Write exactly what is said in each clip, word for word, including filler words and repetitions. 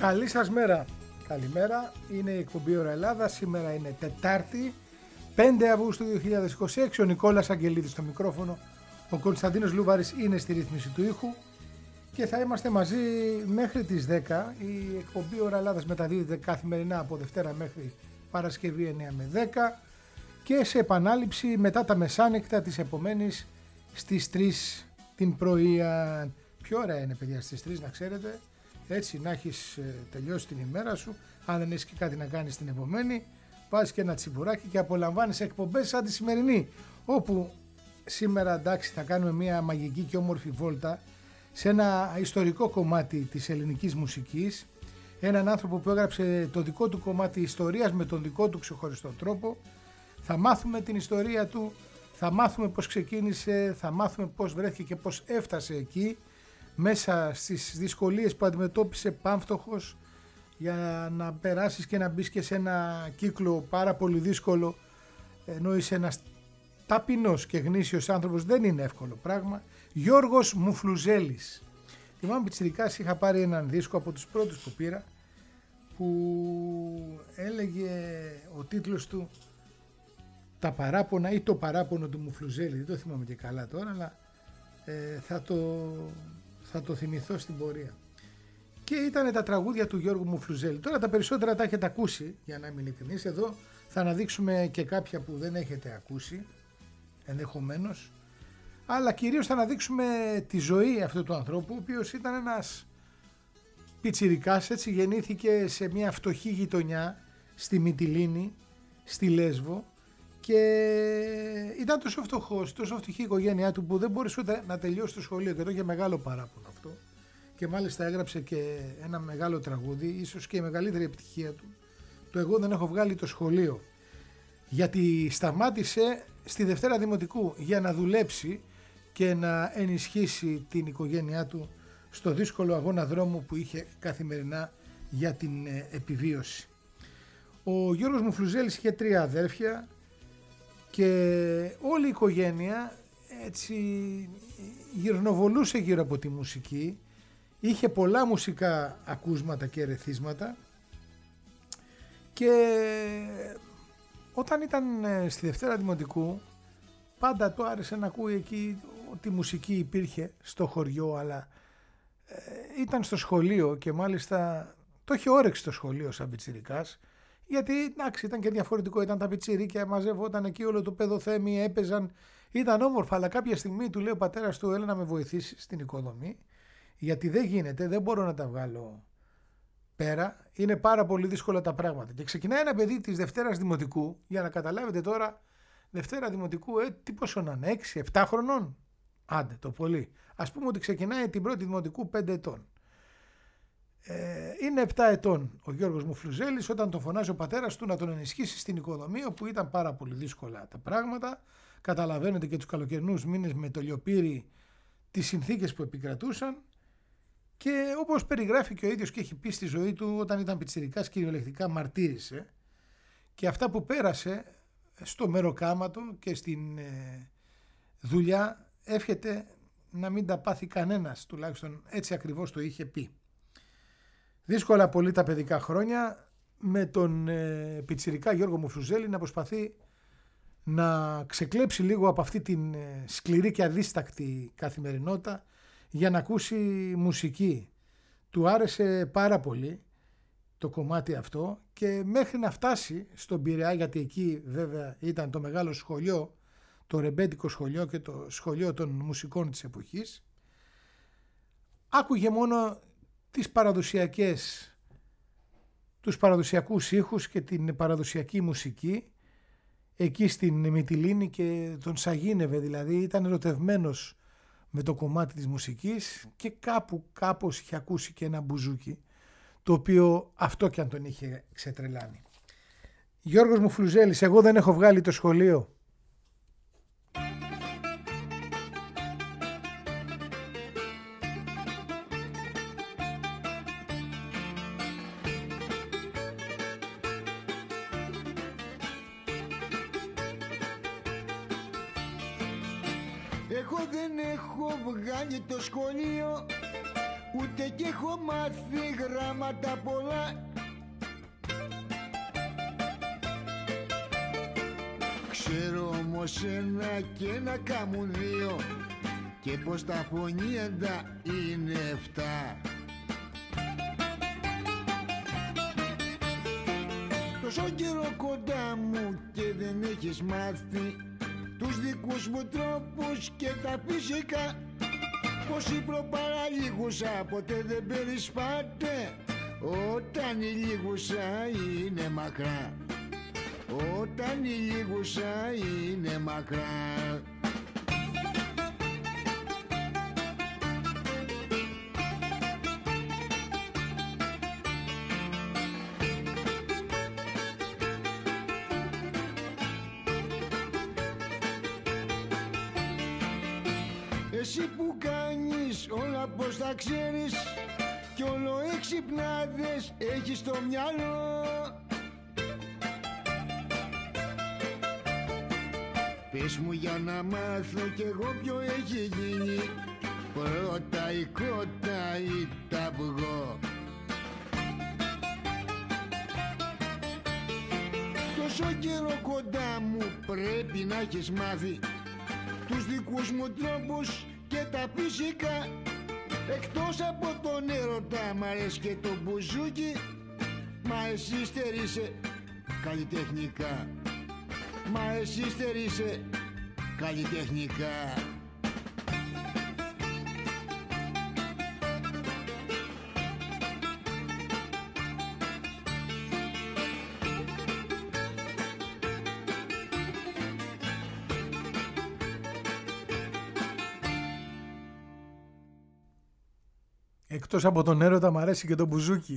Καλή σας μέρα. Καλημέρα. Είναι η εκπομπή Ώρα Ελλάδα. Σήμερα είναι Τετάρτη, πέντε Αυγούστου δύο χιλιάδες είκοσι έξι. Ο Νικόλας Αγγελίδης στο μικρόφωνο. Ο Κωνσταντίνος Λούβαρης είναι στη ρύθμιση του ήχου. Και θα είμαστε μαζί μέχρι τις δέκα. Η εκπομπή Ώρα Ελλάδας μεταδίδεται καθημερινά από Δευτέρα μέχρι Παρασκευή εννιά με δέκα. Και σε επανάληψη μετά τα μεσάνυχτα της επομένης στις τρεις την πρωία. Πιο ωραία είναι, παιδιά, στις τρεις, να ξέρετε. Έτσι να έχεις τελειώσει την ημέρα σου. Αν δεν έχεις και κάτι να κάνεις την επομένη, βάζεις και ένα τσιμπουράκι και απολαμβάνεις εκπομπές σαν τη σημερινή, όπου σήμερα, εντάξει, θα κάνουμε μια μαγική και όμορφη βόλτα σε ένα ιστορικό κομμάτι της ελληνικής μουσικής, έναν άνθρωπο που έγραψε το δικό του κομμάτι ιστορίας με τον δικό του ξεχωριστό τρόπο. Θα μάθουμε την ιστορία του, θα μάθουμε πώς ξεκίνησε, θα μάθουμε πώς βρέθηκε και πώς έφτασε εκεί, μέσα στις δυσκολίες που αντιμετώπισε πάμφτωχος, για να περάσεις και να μπεις και σε ένα κύκλο πάρα πολύ δύσκολο, ενώ είσαι ένας ταπεινός και γνήσιος άνθρωπος. Δεν είναι εύκολο πράγμα. Γιώργος Μουφλουζέλης. Θυμάμαι πιτσιρικάς, είχα πάρει έναν δίσκο από τους πρώτους που πήρα, που έλεγε ο τίτλος του «Τα παράπονα» ή «Το παράπονο του Μουφλουζέλη». Δεν το θυμάμαι και καλά τώρα, αλλά ε, θα, το, θα το θυμηθώ στην πορεία. Και ήταν τα τραγούδια του Γιώργου Μουφλουζέλη. Τώρα τα περισσότερα τα έχετε ακούσει, για να είμαι ειλικρινής. Εδώ θα αναδείξουμε και κάποια που δεν έχετε ακούσει ενδεχομένως, αλλά κυρίως θα αναδείξουμε τη ζωή αυτού του ανθρώπου, ο οποίος ήταν ένας πιτσιρικάς, έτσι, γεννήθηκε σε μια φτωχή γειτονιά στη Μυτιλήνη, στη Λέσβο, και ήταν τόσο φτωχός, τόσο φτωχή η οικογένειά του, που δεν μπορούσε ούτε να τελειώσει το σχολείο, και το είχε μεγάλο παράπονο αυτό, και μάλιστα έγραψε και ένα μεγάλο τραγούδι, ίσως και η μεγαλύτερη επιτυχία του, το «Εγώ δεν έχω βγάλει το σχολείο», γιατί σταμάτησε στη Δευτέρα Δημοτικού για να δουλέψει και να ενισχύσει την οικογένειά του στο δύσκολο αγώνα δρόμου που είχε καθημερινά για την επιβίωση. Ο Γιώργος Μουφλουζέλης είχε τρία αδέρφια και όλη η οικογένεια έτσι γυρνοβολούσε γύρω από τη μουσική. Είχε πολλά μουσικά ακούσματα και ερεθίσματα, και όταν ήταν στη Δευτέρα Δημοτικού πάντα του άρεσε να ακούει εκεί ότι μουσική υπήρχε στο χωριό, αλλά ε, ήταν στο σχολείο, και μάλιστα το είχε όρεξη το σχολείο σαν πιτσιρικάς, γιατί εντάξει, ήταν και διαφορετικό, ήταν τα πιτσιρίκια, μαζεύονταν εκεί όλο το παιδοθέμι, έπαιζαν, ήταν όμορφα, αλλά κάποια στιγμή του λέει ο πατέρας του, έλα να με βοηθήσει στην οικοδομή, γιατί δεν γίνεται, δεν μπορώ να τα βγάλω πέρα, είναι πάρα πολύ δύσκολα τα πράγματα. Και ξεκινάει ένα παιδί της Δευτέρας Δημοτικού, για να καταλάβετε τώρα, Δευτέρα Δημοτικού, ε, τι πόσο να είναι, έξι επτά χρονών, άντε το πολύ. Ας πούμε ότι ξεκινάει την πρώτη Δημοτικού πέντε ετών. Ε, είναι επτά ετών ο Γιώργος Μουφλουζέλης όταν τον φωνάζει ο πατέρας του να τον ενισχύσει στην οικοδομή, όπου ήταν πάρα πολύ δύσκολα τα πράγματα. Καταλαβαίνετε και τους καλοκαιρινούς μήνες με το λιοπύρι, τις συνθήκες που επικρατούσαν, και όπως περιγράφει και ο ίδιος και έχει πει στη ζωή του, όταν ήταν πιτσιρικάς κυριολεκτικά μαρτύρησε, και αυτά που πέρασε στο μεροκάματο και στην ε, δουλειά εύχεται να μην τα πάθει κανένας, τουλάχιστον έτσι ακριβώς το είχε πει. Δύσκολα πολύ τα παιδικά χρόνια, με τον ε, πιτσιρικά Γιώργο Μουφλουζέλη να προσπαθεί να ξεκλέψει λίγο από αυτή την ε, σκληρή και αδίστακτη καθημερινότητα για να ακούσει μουσική. Του άρεσε πάρα πολύ το κομμάτι αυτό, και μέχρι να φτάσει στον Πειραιά, γιατί εκεί βέβαια ήταν το μεγάλο σχολείο, το ρεμπέτικο σχολείο και το σχολείο των μουσικών της εποχής, άκουγε μόνο τις παραδοσιακές, τους παραδοσιακούς ήχους και την παραδοσιακή μουσική εκεί στην Μυτιλήνη, και τον σαγίνευε, δηλαδή ήταν ερωτευμένος με το κομμάτι της μουσικής, και κάπου κάπως είχε ακούσει και ένα μπουζούκι, το οποίο αυτό κι αν τον είχε ξετρελάνει. Γιώργος Μουφλουζέλης, «Εγώ δεν έχω βγάλει το σχολείο». Εγώ δεν έχω βγάλει το σχολείο, ούτε κι έχω μάθει γράμματα πολλά. Ξέρω όμως ένα και ένα κάμουν δύο, και πως τα πονιέντα είναι εφτά. Τόσο καιρό κοντά μου και δεν έχεις μάθει τους δικούς μου τρόπους και τα φυσικά. Πως η προπαραλίγουσα ποτέ δεν περισπάται όταν η λίγουσα είναι μακρά. Όταν η λίγουσα είναι μακρά. Εσύ που κάνεις όλα πως τα ξέρεις κι όλο έξυπνάδες έχεις στο μυαλό. Πες μου για να μάθω κι εγώ ποιο έχει γίνει, πρώτα η κότα ή τ' αυγό. Τόσο καιρό κοντά μου πρέπει να έχεις μάθει τους δικούς μου τρόπους και τα φυσικά. Εκτός από τον έρωτα μ' αρέσει και το μπουζούκι, μα εσύ στερείσαι καλλιτεχνικά. Μα εσύ στερείσαι καλλιτεχνικά. Εκτός από τον έρωτα μ' αρέσει και το μπουζούκι.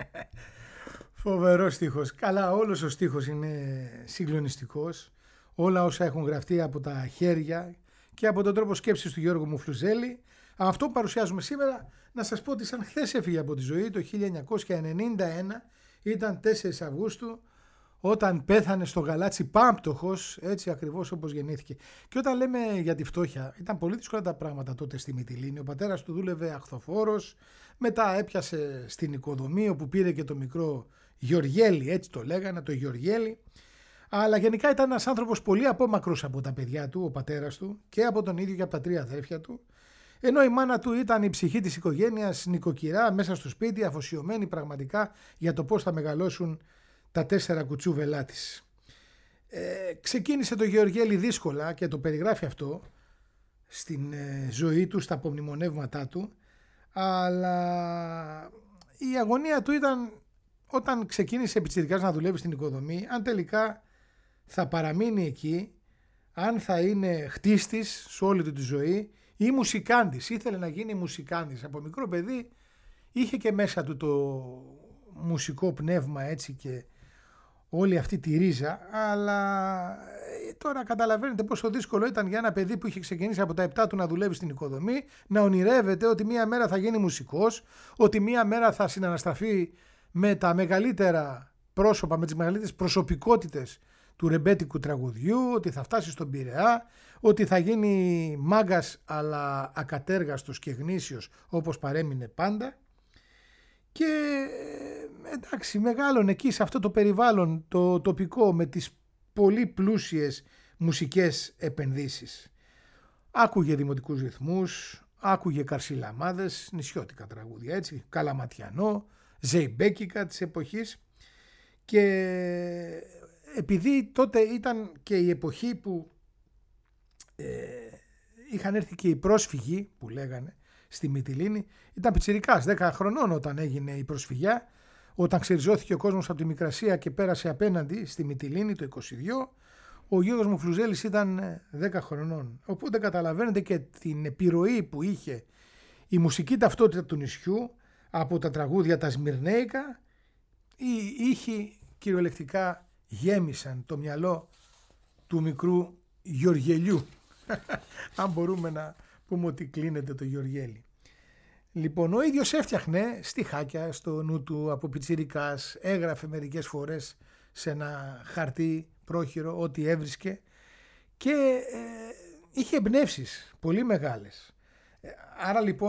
Φοβερός στίχος. Καλά, όλος ο στίχος είναι συγκλονιστικός. Όλα όσα έχουν γραφτεί από τα χέρια και από τον τρόπο σκέψης του Γιώργου Μουφλουζέλη. Αυτό που παρουσιάζουμε σήμερα, να σας πω ότι σαν χθες έφυγε από τη ζωή το χίλια εννιακόσια ενενήντα ένα, ήταν τέσσερις Αυγούστου, όταν πέθανε στο Γαλάτσι πάμπτωχος, έτσι ακριβώς όπως γεννήθηκε. Και όταν λέμε για τη φτώχεια, ήταν πολύ δύσκολα τα πράγματα τότε στη Μυτιλήνη. Ο πατέρας του δούλευε αχθοφόρος, μετά έπιασε στην οικοδομή όπου πήρε και το μικρό Γεωργέλη, έτσι το λέγανε, το Γεωργέλη. Αλλά γενικά ήταν ένας άνθρωπος πολύ απόμακρος από τα παιδιά του, ο πατέρας του, και από τον ίδιο και από τα τρία αδέρφια του. Ενώ η μάνα του ήταν η ψυχή της οικογένειας, νοικοκυρά, μέσα στο σπίτι, αφοσιωμένη πραγματικά για το πώς θα μεγαλώσουν τα τέσσερα κουτσούβελά της. Ε, ξεκίνησε το Γεωργέλη δύσκολα και το περιγράφει αυτό στην ε, ζωή του, στα απομνημονεύματά του, αλλά η αγωνία του ήταν όταν ξεκίνησε πιτσιρικάς να δουλεύει στην οικοδομή, αν τελικά θα παραμείνει εκεί, αν θα είναι χτίστης σε όλη του τη ζωή ή μουσικάντης. Ήθελε να γίνει μουσικάντης. Από μικρό παιδί είχε και μέσα του το μουσικό πνεύμα, έτσι, και όλη αυτή τη ρίζα, αλλά τώρα καταλαβαίνετε πόσο δύσκολο ήταν για ένα παιδί που είχε ξεκινήσει από τα επτά του να δουλεύει στην οικοδομή, να ονειρεύεται ότι μία μέρα θα γίνει μουσικός, ότι μία μέρα θα συναναστραφεί με τα μεγαλύτερα πρόσωπα, με τις μεγαλύτερες προσωπικότητες του ρεμπέτικου τραγουδιού, ότι θα φτάσει στον Πειραιά, ότι θα γίνει μάγκας αλλά ακατέργαστος και γνήσιος όπως παρέμεινε πάντα. Και εντάξει, μεγάλωνε εκεί σε αυτό το περιβάλλον το τοπικό με τις πολύ πλούσιες μουσικές επενδύσεις. Άκουγε δημοτικούς ρυθμούς, άκουγε καρσιλαμάδες, νησιώτικα τραγούδια, έτσι, καλαματιανό, ζεϊμπέκικα της εποχής. Και επειδή τότε ήταν και η εποχή που ε, είχαν έρθει και οι πρόσφυγοι που λέγανε στη Μυτιλήνη, ήταν πιτσιρικάς, δέκα χρονών όταν έγινε η προσφυγιά, όταν ξεριζώθηκε ο κόσμος από τη Μικρασία και πέρασε απέναντι στη Μυτιλήνη το είκοσι δύο, ο Γιώργος Μουφλουζέλης ήταν δέκα χρονών. Οπότε καταλαβαίνετε και την επιρροή που είχε η μουσική ταυτότητα του νησιού από τα τραγούδια τα σμυρνέικα. Οι ήχοι κυριολεκτικά γέμισαν το μυαλό του μικρού Γεωργελιού. Αν μπορούμε να πούμε ότι κλείνεται το Γεωργέλη. Λοιπόν, ο ίδιος έφτιαχνε στιχάκια στο νου του από πιτσιρικάς, έγραφε μερικές φορές σε ένα χαρτί πρόχειρο ό,τι έβρισκε και ε, είχε εμπνεύσεις πολύ μεγάλες. Άρα λοιπόν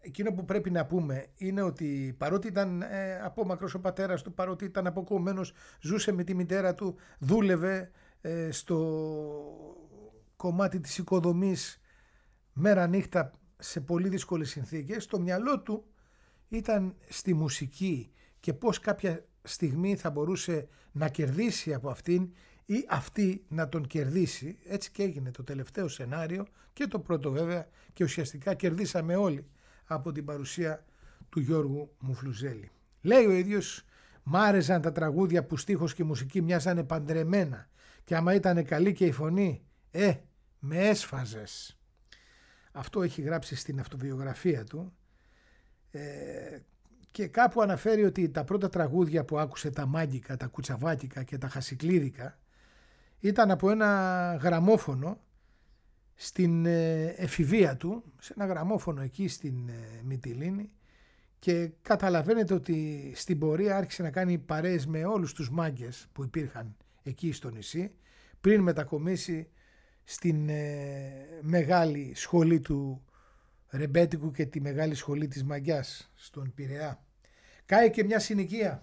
εκείνο που πρέπει να πούμε είναι ότι παρότι ήταν ε, απόμακρος ο πατέρας του, παρότι ήταν αποκομμένος, ζούσε με τη μητέρα του, δούλευε ε, στο κομμάτι της οικοδομής μέρα νύχτα σε πολύ δύσκολες συνθήκες, το μυαλό του ήταν στη μουσική και πώς κάποια στιγμή θα μπορούσε να κερδίσει από αυτήν ή αυτή να τον κερδίσει. Έτσι και έγινε το τελευταίο σενάριο και το πρώτο βέβαια, και ουσιαστικά κερδίσαμε όλοι από την παρουσία του Γιώργου Μουφλουζέλη. Λέει ο ίδιος, μ' άρεσαν τα τραγούδια που στίχος και μουσική μοιάζανε παντρεμένα και άμα ήταν καλή και η φωνή, ε, με έσφαζες. Αυτό έχει γράψει στην αυτοβιογραφία του ε, και κάπου αναφέρει ότι τα πρώτα τραγούδια που άκουσε, τα μάγκικα, τα κουτσαβάκικα και τα χασικλίδικα, ήταν από ένα γραμμόφωνο στην εφηβεία του, σε ένα γραμμόφωνο εκεί στην Μυτιλήνη, και καταλαβαίνετε ότι στην πορεία άρχισε να κάνει παρέες με όλους τους μάγκες που υπήρχαν εκεί στο νησί πριν μετακομίσει στην μεγάλη σχολή του Ρεμπέτικου και τη μεγάλη σχολή της Μαγκιάς στον Πειραιά. Κάει και μια συνοικία.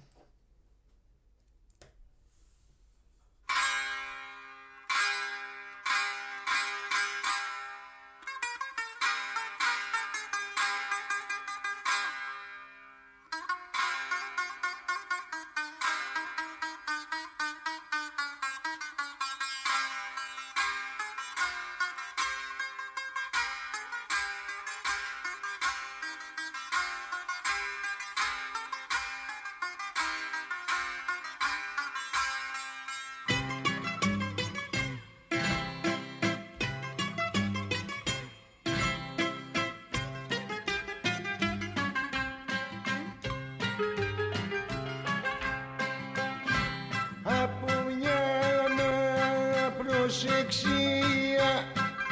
προσεξία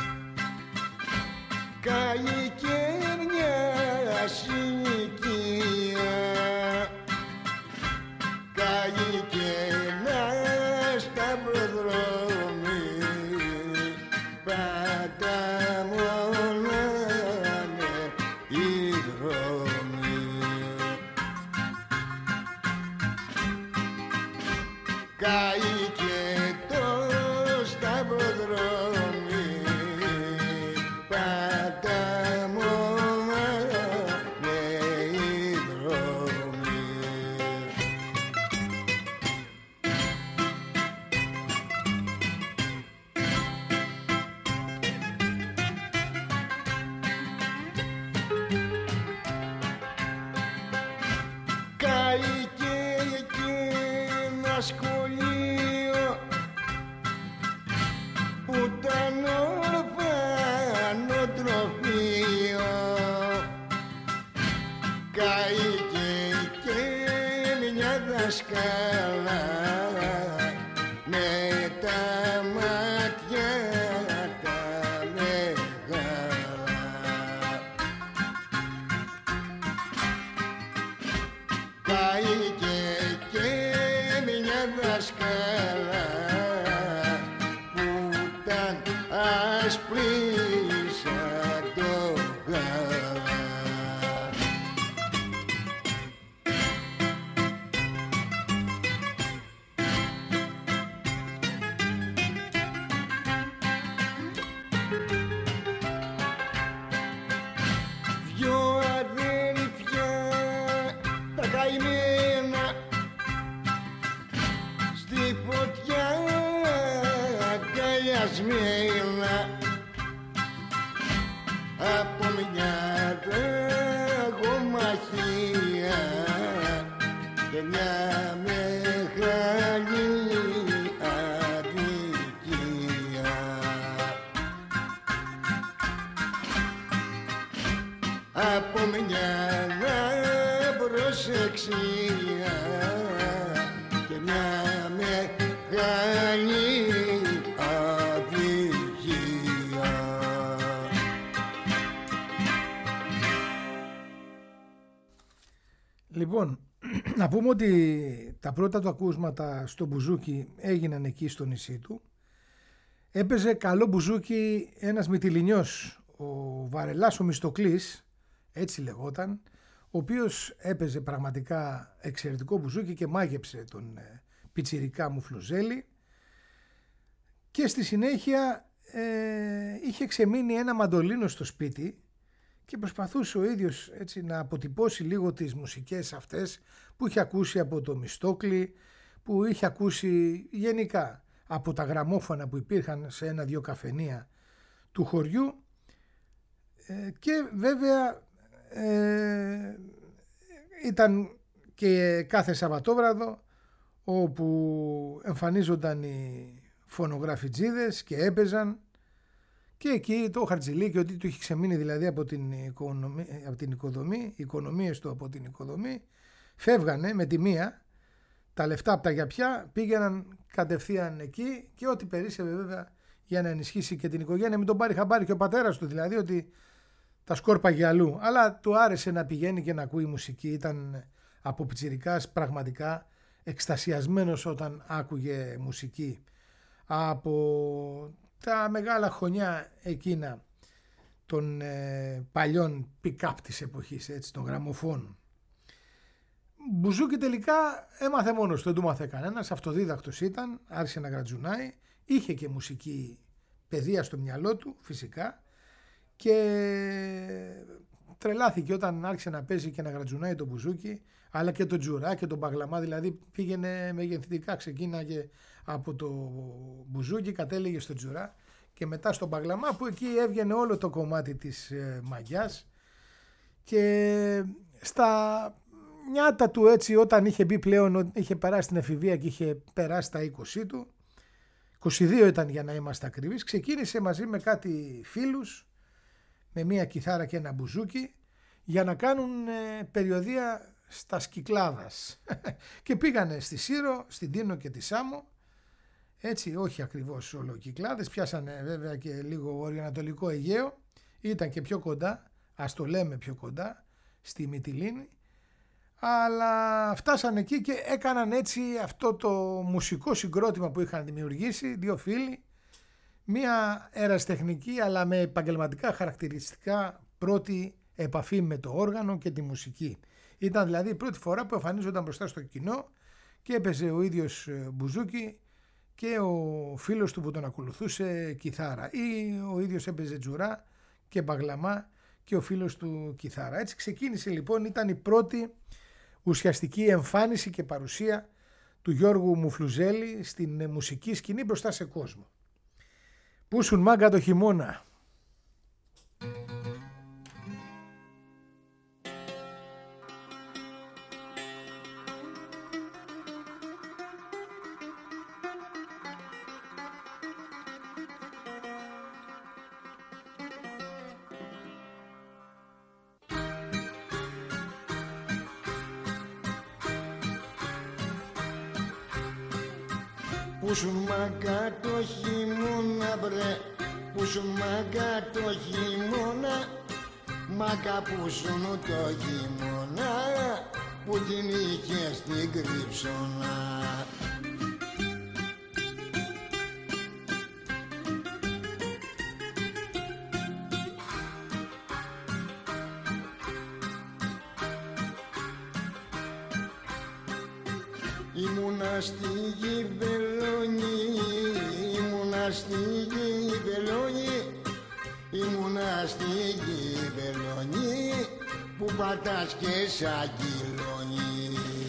καλλικέρνια συνοικία καλλικέρνα στα προδρόμι πάντα μονάνε οι δρόμοι καήκε το στα προδρόμι πάντα μονάνε οι δρόμοι. Καήκε εκεί ένα σχολείο που ήταν ορφανοτροφείο. Καήκε και μια δασκάλα με τα μάτια τα μεγάλα. Καήκε και μια δασκάλα που ήταν άσπρη σαν το γάλα. Δυο αδέρφια τα καημένα στη φωτιά αγκαλιασμένα από μια δραγομαχία και μια μεγάλη αδικία. Από μια προσεξία και μια μεγάλη αδικία. Λοιπόν, να πούμε ότι τα πρώτα του ακούσματα στο μπουζούκι έγιναν εκεί στο νησί του. Έπαιζε καλό μπουζούκι ένας Μυτιληνιός, ο Βαρελάς ο Μιστοκλής, έτσι λεγόταν, ο οποίος έπαιζε πραγματικά εξαιρετικό μπουζούκι και μάγεψε τον ε, πιτσιρικά Μουφλουζέλη, και στη συνέχεια ε, είχε ξεμείνει ένα μαντολίνο στο σπίτι και προσπαθούσε ο ίδιος έτσι να αποτυπώσει λίγο τις μουσικές αυτές που είχε ακούσει από το Μιστόκλι, που είχε ακούσει γενικά από τα γραμμόφωνα που υπήρχαν σε ένα-δυο καφενεία του χωριού, ε, και βέβαια ε, ήταν και κάθε Σαββατόβραδο όπου εμφανίζονταν οι φωνογραφιτζίδες και έπαιζαν, και εκεί το Χαρτζηλίκι, ότι του είχε ξεμείνει δηλαδή από την, οικονομία, από την οικοδομή, οι οικονομίες του από την οικοδομή, φεύγανε με τη μία, τα λεφτά από τα γιαπιά πήγαιναν κατευθείαν εκεί, και ό,τι περίσσευε βέβαια για να ενισχύσει και την οικογένεια, μην τον πάρει χαμπάρι και ο πατέρας του δηλαδή, ότι τα σκόρπαγε αλλού, αλλά του άρεσε να πηγαίνει και να ακούει μουσική. Ήταν από πιτσιρικάς πραγματικά εκστασιασμένος όταν άκουγε μουσική από τα μεγάλα χωνιά εκείνα των ε, παλιών pick-up της εποχής, έτσι, των γραμμοφώνων. Μπουζούκι τελικά έμαθε μόνος του, δεν του μάθε κανένας, αυτοδίδακτος ήταν, άρχισε να γρατζουνάει, είχε και μουσική παιδεία στο μυαλό του φυσικά, και τρελάθηκε όταν άρχισε να παίζει και να γρατζουνάει το μπουζούκι, αλλά και το τζουρά και το μπαγλαμά, δηλαδή πήγαινε μεγεθυντικά, ξεκίναγε από το μπουζούκι, κατέληγε στο τζουρά και μετά στο μπαγλαμά, που εκεί έβγαινε όλο το κομμάτι της ε, μαγιάς. Και στα νιάτα του, έτσι, όταν είχε μπει πλέον, είχε περάσει την εφηβεία και είχε περάσει τα είκοσι του, είκοσι δύο ήταν για να είμαστε ακριβείς, ξεκίνησε μαζί με κάτι φίλους, με μία κιθάρα και ένα μπουζούκι, για να κάνουν ε, περιοδεία στα Κυκλάδας και πήγανε στη Σύρο, στην Τίνο και τη Σάμο, έτσι, όχι ακριβώς όλο Κυκλάδες, πιάσανε βέβαια και λίγο βορειοανατολικό Αιγαίο, ήταν και πιο κοντά, ας το λέμε πιο κοντά, στη Μυτιλήνη, αλλά φτάσανε εκεί και έκαναν έτσι αυτό το μουσικό συγκρότημα που είχαν δημιουργήσει δύο φίλοι, μία ερασιτεχνική αλλά με επαγγελματικά χαρακτηριστικά πρώτη επαφή με το όργανο και τη μουσική. Ήταν δηλαδή η πρώτη φορά που εμφανίζονταν μπροστά στο κοινό και έπαιζε ο ίδιος μπουζούκι και ο φίλος του που τον ακολουθούσε κιθάρα, ή ο ίδιος έπαιζε τζουρά και μπαγλαμά και ο φίλος του κιθάρα. Έτσι ξεκίνησε λοιπόν, ήταν η πρώτη ουσιαστική εμφάνιση και παρουσία του Γιώργου Μουφλουζέλη στην μουσική σκηνή μπροστά σε κόσμο. Πούσουν μάγκα το χειμώνα. Πούσουν μάγκα το χειμώνα βρε, πούσουν μάγκα το χειμώνα, μάγκα πούσουν το χειμώνα, που την είχε στην κρύψωνα. Ήμουνα στη Γυβελόνη, ήμουνα στη Γυβελόνη, ήμουνα στη Γυβελόνη, που πατάς και σαν κυλόνι.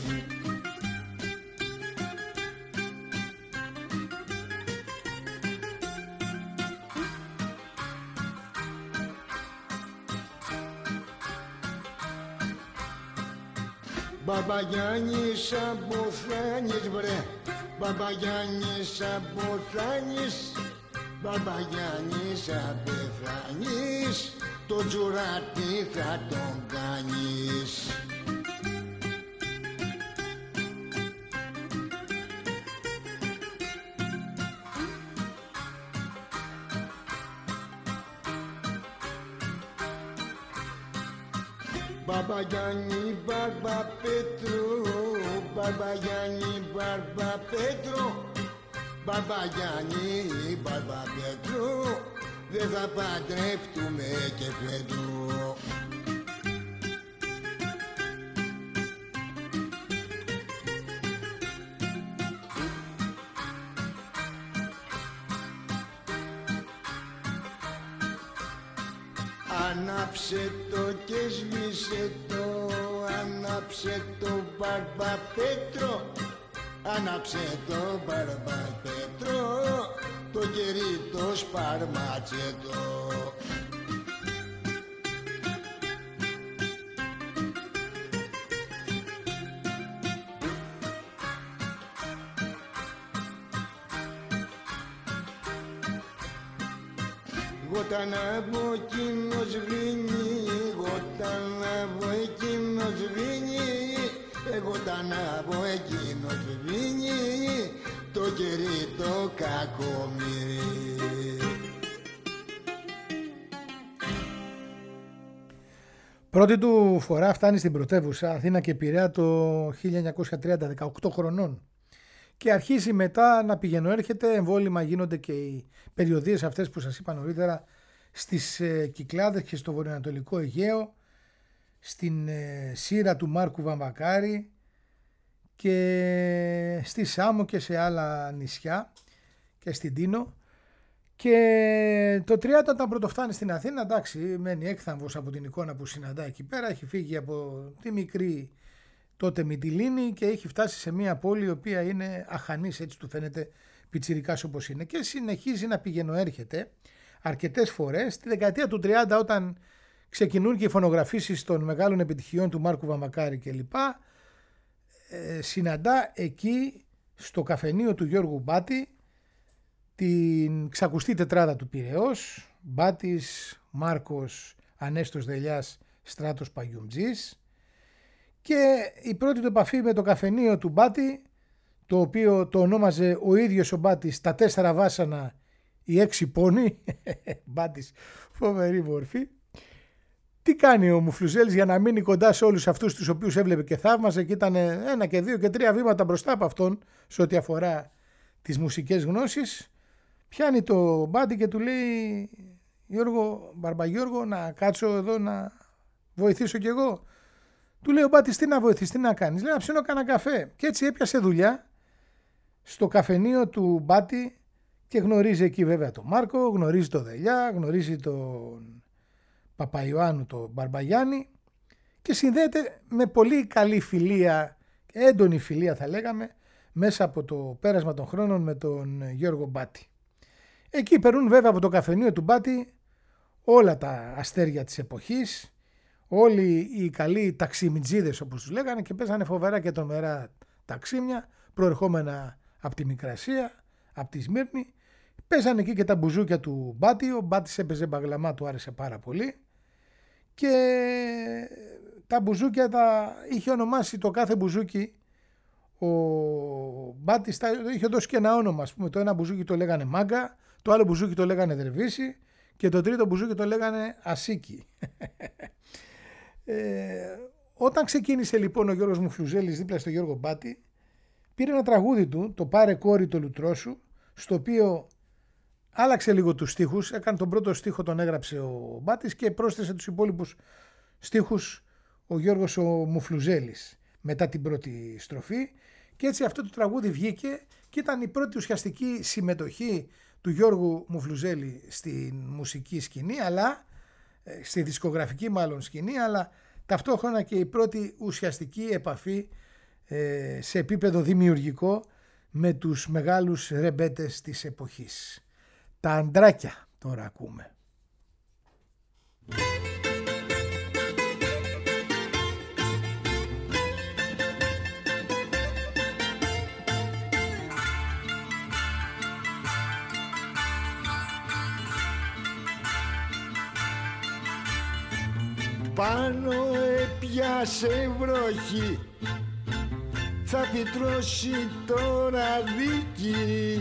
Μπαμπαγιάννης Αμποθάνης βρε, Μπαμπαγιάννης Αμποθάνης, Μπαμπαγιάννης Αμπεθάνης, το τζουράτι θα τον κάνεις. Μπαμπαγιάννη Μπαρμπαπέτρου, Μπαμπαγιάννη Μπαρμπαπέτρου, Μπαμπαγιάννη Μπαρμπαπέτρου, δεν θα παντρευτούμε και φέτου. Ανάψε το και σβήσε το, ανάψε το Μπαρμπαπέτρο, ανάψε το Μπαρμπαπέτρο, το κερί το σπαρματσέτο. Εγώ τα να βγω εκείνος βίνει, εγώ τα να βγω εκείνος βίνει, εγώ τα να βγω εκείνος βίνει, το κερί το κακομοίρι. Πρώτη του φορά φτάνει στην πρωτεύουσα Αθήνα και Πειραιά το χίλια εννιακόσια τριάντα, δεκαοκτώ χρονών. Και αρχίζει μετά να πηγαίνω έρχεται, εμβόλυμα γίνονται και οι περιοδίες αυτές που σας είπα νωρίτερα στις ε, Κυκλάδες και στο βορειοανατολικό Αιγαίο, στην ε, Σύρα του Μάρκου Βαμβακάρη και στη Σάμο και σε άλλα νησιά και στην Τίνο. Και το τριάντα όταν πρωτοφτάνει στην Αθήνα, εντάξει, μένει έκθαμβος από την εικόνα που συναντά εκεί πέρα, έχει φύγει από τη μικρή τότε Μυτιλήνη και έχει φτάσει σε μια πόλη η οποία είναι αχανής, έτσι του φαίνεται, πιτσιρικάς όπως είναι, και συνεχίζει να πηγαίνω έρχεται αρκετές φορές. Τη δεκαετία του τριάντα όταν ξεκινούν και οι φωνογραφήσεις των μεγάλων επιτυχιών του Μάρκου Βαμβακάρη κλπ, ε, συναντά εκεί στο καφενείο του Γιώργου Μπάτη την ξακουστή τετράδα του Πειραιώς, Μπάτης, Μάρκος, Ανέστος Δελιάς, Στράτος Παγιουμτζής. Και η πρώτη του επαφή με το καφενείο του Μπάτη, το οποίο το ονόμαζε ο ίδιος ο Μπάτης τα τέσσερα βάσανα, οι έξι πόνοι, Μπάτης, φοβερή μορφή. Τι κάνει ο Μουφλουζέλης για να μείνει κοντά σε όλους αυτούς τους οποίους έβλεπε και θαύμαζε και ήταν ένα και δύο και τρία βήματα μπροστά από αυτόν σε ό,τι αφορά τις μουσικές γνώσεις? Πιάνει το Μπάτη και του λέει, Γιώργο, Μπαρμπαγιώργο, να κάτσω εδώ να βοηθήσω κι εγώ. Του λέει ο Μπάτης, τι να βοηθήσεις, τι να κάνεις? Λέει, να ψήνω κανένα καφέ. Και έτσι έπιασε δουλειά στο καφενείο του Μπάτη και γνωρίζει εκεί βέβαια τον Μάρκο, γνωρίζει τον Δελιά, γνωρίζει τον Παπαϊωάννου, τον Μπαρμπαγιάννη και συνδέεται με πολύ καλή φιλία, έντονη φιλία θα λέγαμε, μέσα από το πέρασμα των χρόνων με τον Γιώργο Μπάτη. Εκεί περνούν βέβαια από το καφενείο του Μπάτη όλα τα αστέρια της εποχής, όλοι οι καλοί ταξιμιτζίδες όπως τους λέγανε, και παίζανε φοβερά και τρομερά ταξίμια προερχόμενα από τη Μικρασία, από τη Σμύρνη. Παίζανε εκεί και τα μπουζούκια του Μπάτη, ο Μπάτης έπαιζε μπαγλαμά, του άρεσε πάρα πολύ και τα μπουζούκια τα είχε ονομάσει το κάθε μπουζούκι. Ο Μπάτης είχε δώσει και ένα όνομα, ας πούμε, το ένα μπουζούκι το λέγανε Μάγκα, το άλλο μπουζούκι το λέγανε Δερβίση και το τρίτο μπουζούκι το λέγανε Ασίκι. Ε, όταν ξεκίνησε λοιπόν ο Γιώργος Μουφλουζέλης δίπλα στο Γιώργο Μπάτη, πήρε ένα τραγούδι του, το «Πάρε κόρη το λουτρό σου», στο οποίο άλλαξε λίγο τους στίχους, έκανε τον πρώτο στίχο, τον έγραψε ο Μπάτης και πρόσθεσε τους υπόλοιπους στίχους ο Γιώργος ο Μουφλουζέλης μετά την πρώτη στροφή, και έτσι αυτό το τραγούδι βγήκε και ήταν η πρώτη ουσιαστική συμμετοχή του Γιώργου Μουφλουζέλη στην μουσική σκηνή, αλλά στη δισκογραφική μάλλον σκηνή, αλλά ταυτόχρονα και η πρώτη ουσιαστική επαφή ε, σε επίπεδο δημιουργικό με τους μεγάλους ρεμπέτες της εποχής. Τα Αντράκια τώρα ακούμε. Πάνω έπιασε βροχή, θα φυτρώσει τώρα δίκη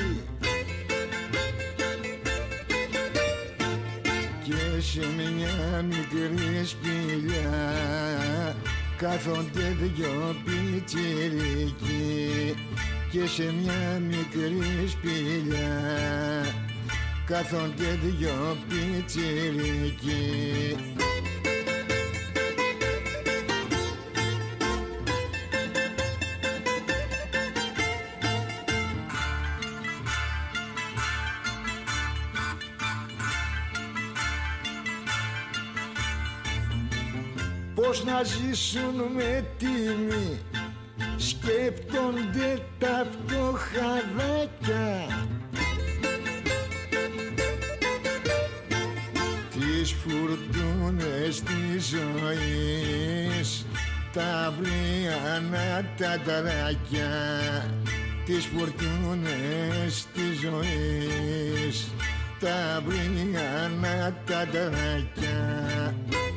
και σε μια μικρή σπηλιά κάθονται δυο πιτσιρικοί και σε μια μικρή σπηλιά κάθονται δυο πιτσιρικοί. πως να ζήσουν με τιμή, σκέπτονται τα φτωχαδάκια τις φουρτούνες της ζωής, τα βριανά τα ταράκια, τις φουρτούνες της ζωής, τα βριανά τα ταράκια.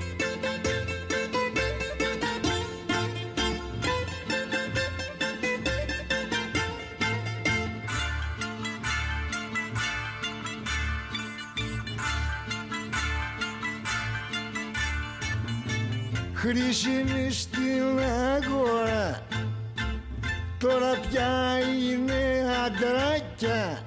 Χρήσιμη στην αγορά, τώρα πια είναι αντράκια.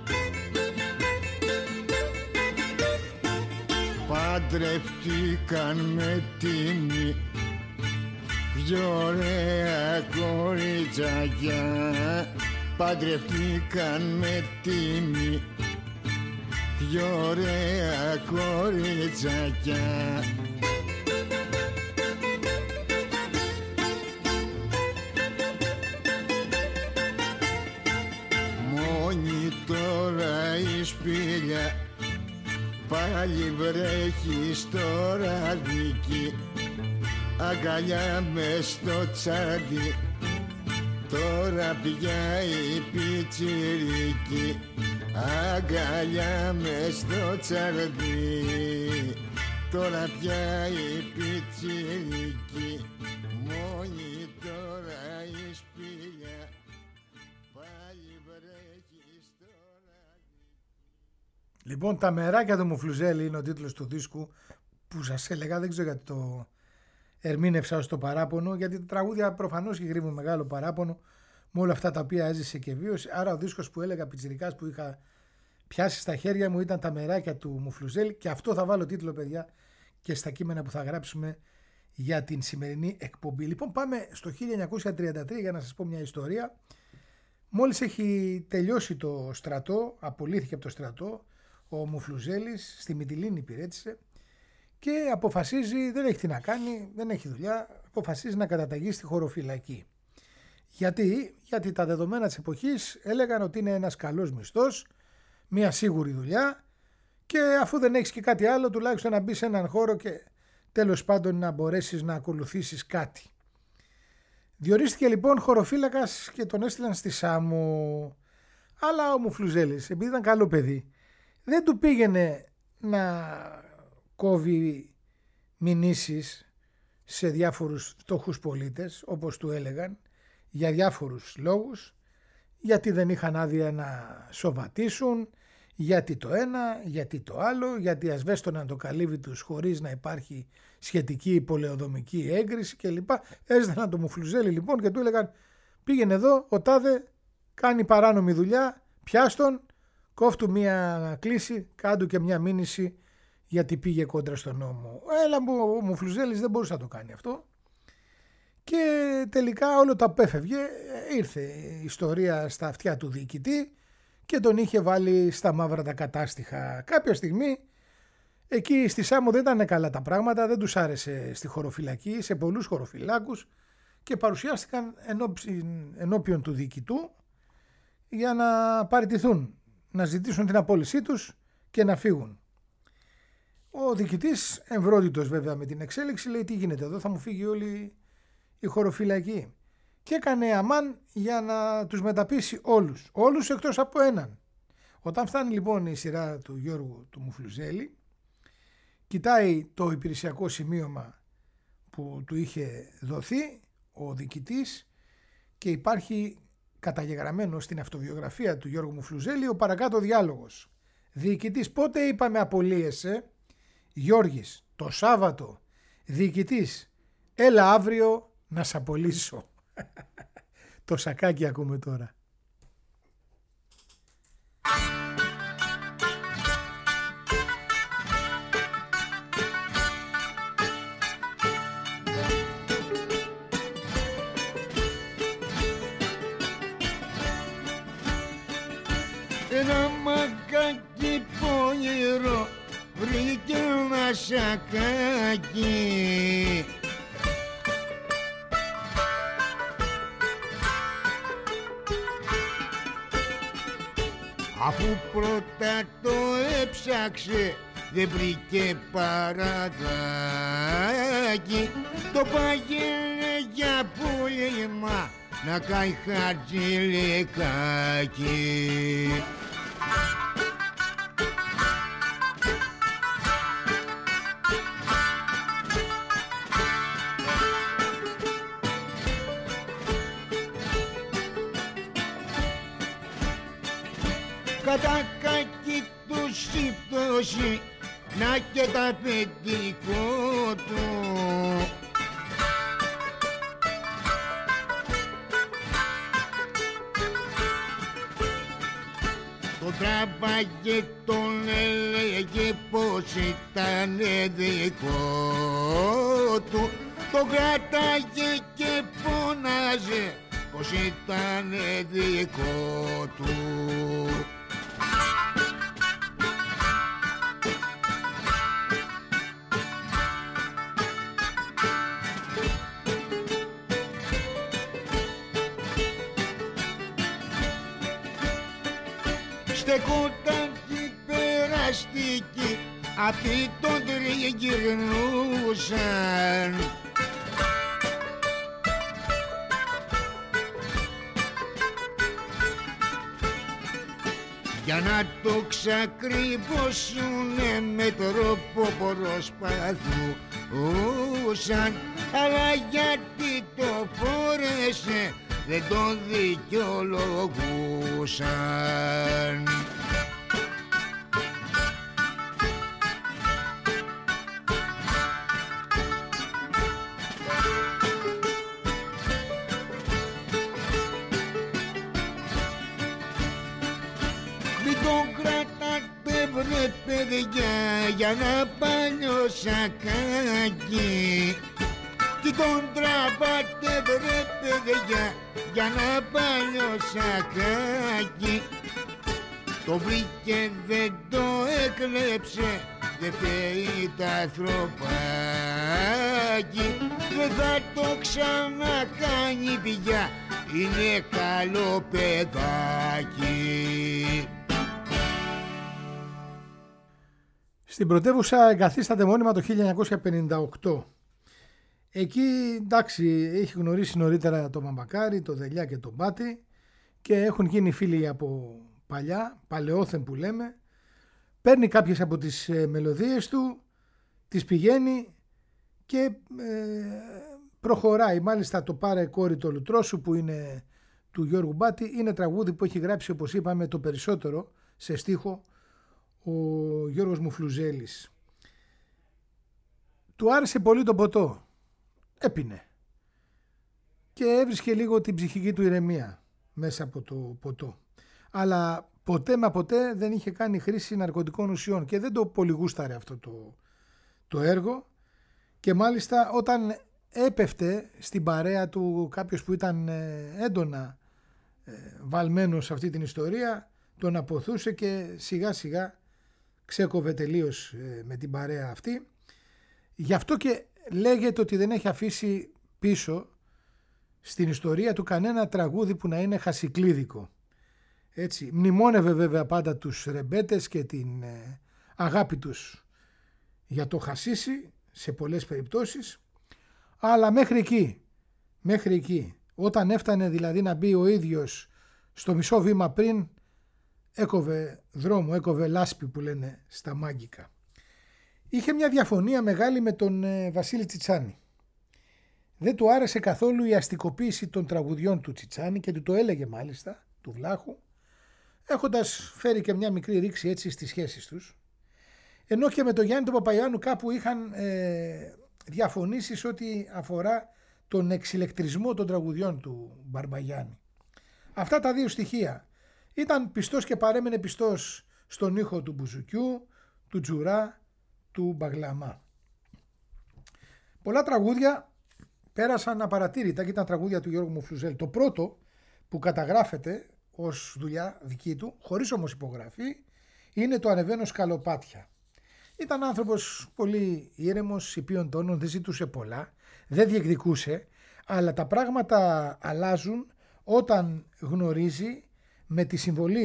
Παντρευτήκαν με τιμή δυο ωραία κοριτσάκια. Παντρευτήκαν με τιμή δυο ωραία κοριτσάκια. Σπήλια, πάλι βρέχει στο ραδίκι, αγκαλιά μες στο τσάντι, τώρα πια η πιτσιρίκι, αγκαλιά μες στο τσάντι, τώρα πια η πιτσιρίκι, μόνη τώρα η σπήλια, πάλι βρέχει στο. Λοιπόν, τα μεράκια του Μουφλουζέλη είναι ο τίτλος του δίσκου που σας έλεγα, δεν ξέρω γιατί το ερμήνευσα ως το παράπονο, γιατί τα τραγούδια προφανώς και γρήγορα μεγάλο παράπονο με όλα αυτά τα οποία έζησε και βίωσε. Άρα ο δίσκος που έλεγα πιτσιρικάς που είχα πιάσει στα χέρια μου ήταν τα μεράκια του Μουφλουζέλη, και αυτό θα βάλω τίτλο, παιδιά, και στα κείμενα που θα γράψουμε για την σημερινή εκπομπή. Λοιπόν, πάμε στο χίλια εννιακόσια τριάντα τρία για να σας πω μια ιστορία. Μόλις έχει τελειώσει το στρατό, απολύθηκε από το στρατό, ο Μουφλουζέλης στη Μυτιλήνη υπηρέτησε και αποφασίζει, δεν έχει τι να κάνει, δεν έχει δουλειά, αποφασίζει να καταταγεί στη χωροφυλακή. Γιατί, γιατί τα δεδομένα της εποχής έλεγαν ότι είναι ένας καλός μισθός, μια σίγουρη δουλειά, και αφού δεν έχεις και κάτι άλλο, τουλάχιστον να μπεις σε έναν χώρο και τέλος πάντων να μπορέσεις να ακολουθήσεις κάτι. Διορίστηκε λοιπόν χωροφύλακας και τον έστειλαν στη Σάμο. Αλλά ο Μουφλουζέλης, επειδή ήταν καλό παιδί, δεν του πήγαινε να κόβει μηνύσεις σε διάφορους φτωχούς πολίτες, όπως του έλεγαν, για διάφορους λόγους, γιατί δεν είχαν άδεια να σοβατήσουν, γιατί το ένα, γιατί το άλλο, γιατί ασβέστοναν το καλύβι τους χωρίς να υπάρχει σχετική πολεοδομική έγκριση κλπ. Έστελναν το Μουφλουζέλη λοιπόν και του έλεγαν, πήγαινε εδώ, ο τάδε κάνει παράνομη δουλειά, πιάστον, κόφτου μια κλίση, κάντου και μια μήνυση γιατί πήγε κόντρα στον νόμο. Έλα, ο Μουφλουζέλης δεν μπορούσε να το κάνει αυτό. Και τελικά όλο το απέφευγε, ήρθε η ιστορία στα αυτιά του διοικητή και τον είχε βάλει στα μαύρα τα κατάστιχα. Κάποια στιγμή εκεί στη Σάμο δεν ήταν καλά τα πράγματα, δεν τους άρεσε στη χωροφυλακή, σε πολλούς χωροφυλάκους, και παρουσιάστηκαν ενώπιον του διοικητού για να παραιτηθούν, να ζητήσουν την απόλυσή τους και να φύγουν. Ο διοικητής, εμβρόντιτος βέβαια με την εξέλιξη, λέει, τι γίνεται εδώ, θα μου φύγει όλη η χωροφυλακή. Και έκανε αμάν για να τους μεταπίσει όλους, όλους εκτός από έναν. Όταν φτάνει λοιπόν η σειρά του Γιώργου του Μουφλουζέλη, κοιτάει το υπηρεσιακό σημείωμα που του είχε δοθεί ο διοικητής και υπάρχει καταγεγραμμένο στην αυτοβιογραφία του Γιώργου Μουφλουζέλη ο παρακάτω διάλογος. Διοικητής, πότε είπαμε απολύεσαι? Γιώργης, το Σάββατο. Διοικητής, έλα αύριο να σ' απολύσω. Το σακάκι ακούμε τώρα. Ένα μακάκι πονηρό βρήκε ένα σακάκι, αφού πρώτα το έψαξε δεν βρήκε παραδάκι, το πάγαινε για πούλημα να καεί χαρτζηλικάκι. Κατά κακή του σύμπτωση να και τα παιδικό του, το τραβάγε τον έλεγε πως ήταν δικό του, το κράταγε και φώναζε πως ήταν δικό του. Στεκόταν και περαστική, αυτοί τον τριγυρνούσαν. Για να το ξακριβώσουνε με τρόπο προσπαθούσαν, αλλά γιατί το φόρεσε δεν τον δικαιολογούσαν. Μην τον κρατάτε βρε παιδιά για να παλιό σακάκι, τι τον τραβάτε βρε παιδιά για να παλιό σακάκι, το βρήκε δεν το έκλεψε, δεν φταίει τα ανθρωπάκι, δεν θα το ξανακάνει πια, είναι καλό παιδάκι. Στην πρωτεύουσα εγκαθίσταται μόνιμα το χίλια εννιακόσια πενήντα οκτώ. Εκεί, εντάξει, έχει γνωρίσει νωρίτερα τον Μαμπακάρη, τον Δελιά και τον Μπάτη και έχουν γίνει φίλοι από παλιά, παλαιόθεν που λέμε. Παίρνει κάποιες από τις ε, μελωδίες του, τις πηγαίνει και ε, προχωράει. Μάλιστα το «Πάρε κόρη το λουτρό που είναι του Γιώργου Μπάτη, είναι τραγούδι που έχει γράψει, όπως είπαμε, το περισσότερο σε στίχο ο Γιώργος Μουφλουζέλης. Του άρεσε πολύ το ποτό. Έπινε και έβρισκε λίγο την ψυχική του ηρεμία μέσα από το ποτό, αλλά ποτέ μα ποτέ δεν είχε κάνει χρήση ναρκωτικών ουσιών και δεν το πολύ γούσταρε αυτό το, το έργο, και μάλιστα όταν έπεφτε στην παρέα του κάποιος που ήταν έντονα βαλμένος σε αυτή την ιστορία, τον αποθούσε και σιγά σιγά ξέκοβε τελείως με την παρέα αυτή. Γι' αυτό και λέγεται ότι δεν έχει αφήσει πίσω στην ιστορία του κανένα τραγούδι που να είναι χασικλίδικο. Έτσι, μνημόνευε βέβαια πάντα τους ρεμπέτες και την ε, αγάπη τους για το χασίσι σε πολλές περιπτώσεις, αλλά μέχρι εκεί, μέχρι εκεί, όταν έφτανε δηλαδή να μπει ο ίδιος στο μισό βήμα πριν, έκοβε δρόμο, έκοβε λάσπη που λένε στα μάγκικα. Είχε μια διαφωνία μεγάλη με τον ε, Βασίλη Τσιτσάνη. Δεν του άρεσε καθόλου η αστικοποίηση των τραγουδιών του Τσιτσάνη και του το έλεγε μάλιστα, του Βλάχου, έχοντας φέρει και μια μικρή ρήξη έτσι στις σχέσεις τους. Ενώ και με τον Γιάννη τον Παπαϊωάννου κάπου είχαν ε, διαφωνήσεις ό,τι αφορά τον εξηλεκτρισμό των τραγουδιών του Μπαρμπαγιάννη. Αυτά τα δύο στοιχεία. Ήταν πιστός και παρέμενε πιστός στον ήχο του Μπουζουκιού, του Τζουρά, του Μπαγλαμά. Πολλά τραγούδια πέρασαν απαρατήρητα και ήταν τραγούδια του Γιώργου Μουφλουζέλη. Το πρώτο που καταγράφεται ως δουλειά δική του, χωρίς όμως υπογραφή, είναι το «Ανεβαίνω σκαλοπάτια». Ήταν άνθρωπος πολύ ήρεμος, υπείων τόνων, δεν ζητούσε πολλά, δεν διεκδικούσε, αλλά τα πράγματα αλλάζουν όταν γνωρίζει με τη συμβολή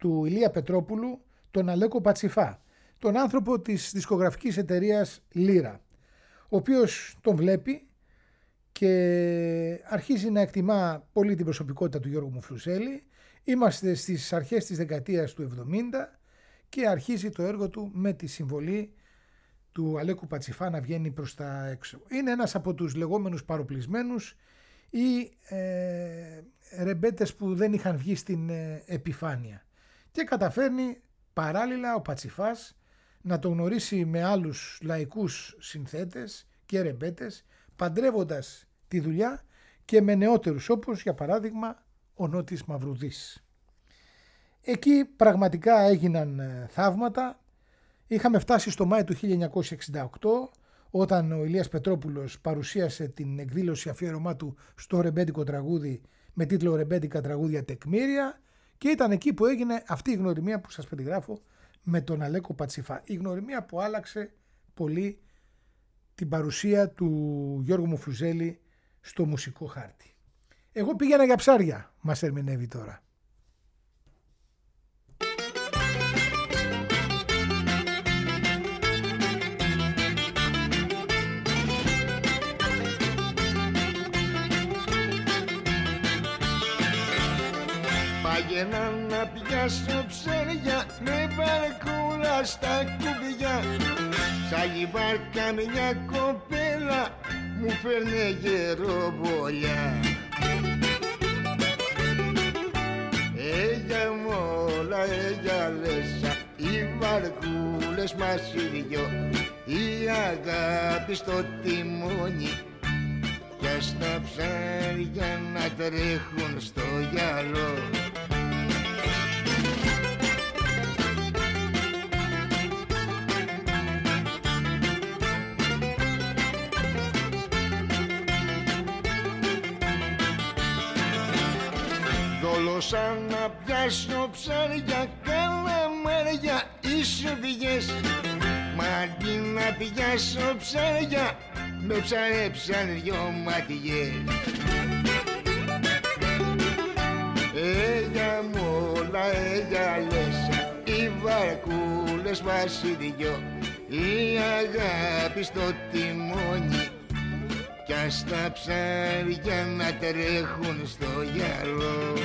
του Ηλία Πετρόπουλου, τον Αλέκο Πατσιφά, τον άνθρωπο της δισκογραφικής εταιρείας Λύρα, ο οποίος τον βλέπει και αρχίζει να εκτιμά πολύ την προσωπικότητα του Γιώργου Μουφλουζέλη. Είμαστε στις αρχές της δεκαετίας του εβδομήντα και αρχίζει το έργο του με τη συμβολή του Αλέκου Πατσιφά να βγαίνει προς τα έξω. Είναι ένας από τους λεγόμενους παροπλισμένους ή ε, ρεμπέτες που δεν είχαν βγει στην ε, επιφάνεια, και καταφέρνει παράλληλα ο Πατσιφάς να το γνωρίσει με άλλους λαϊκούς συνθέτες και ρεμπέτες, παντρεύοντας τη δουλειά και με νεότερους, όπως για παράδειγμα ο Νότης Μαυρουδής. Εκεί πραγματικά έγιναν θαύματα. Είχαμε φτάσει στο Μάη του χίλια εννιακόσια εξήντα οκτώ, όταν ο Ηλίας Πετρόπουλος παρουσίασε την εκδήλωση αφιέρωμά του στο ρεμπέτικο τραγούδι με τίτλο «Ρεμπέτικα τραγούδια τεκμήρια», και ήταν εκεί που έγινε αυτή η γνωριμία που σας περιγράφω με τον Αλέκο Πατσιφά. Η γνωριμία που άλλαξε πολύ την παρουσία του Γιώργου Μουφλουζέλη στο μουσικό χάρτη. Εγώ πήγαινα για ψάρια, μας ερμηνεύει τώρα. Πάγαινα να πιάσω ψέρια με βαρκούλα στα κουμπιά. Σ' άλλη βάρκα μια κοπέλα μου φέρνε γεροβολιά. Έγια μόλα, έγια λέσα, οι βαρκούλες μας οι δυο, η αγάπη στο τιμόνι κι ας τα ψάρια να τρέχουν στο γυαλό. Δόλωσα να πιάσω ψάρια, καλαμάρια, ισοβιές, μα αντί να πιάσω ψάρια με ψαρέψαν δυο ματιές. Έγια μόλα, έγια λέσα, οι βαρκούλες μας οι δυο, η αγάπη στο τιμόνι κι ας τα ψάρια να τρέχουν στο γυαλό.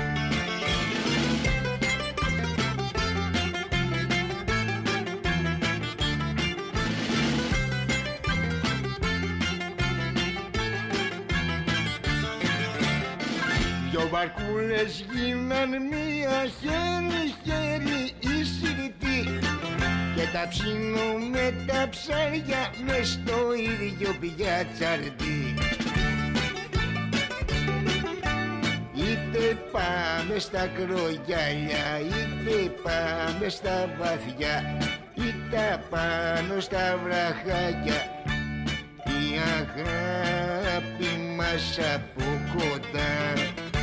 Δυο βαρκούλες γίναν μία, χέρι-χέρι εισηγητή, και τα ψήνω με τα ψάρια μες στο ίδιο πιατσαρτί. Είτε πάμε στα κρογιάλια, είτε πάμε στα βαθιά, είτε πάνω στα βραχάκια, η αγάπη μας από κοντά.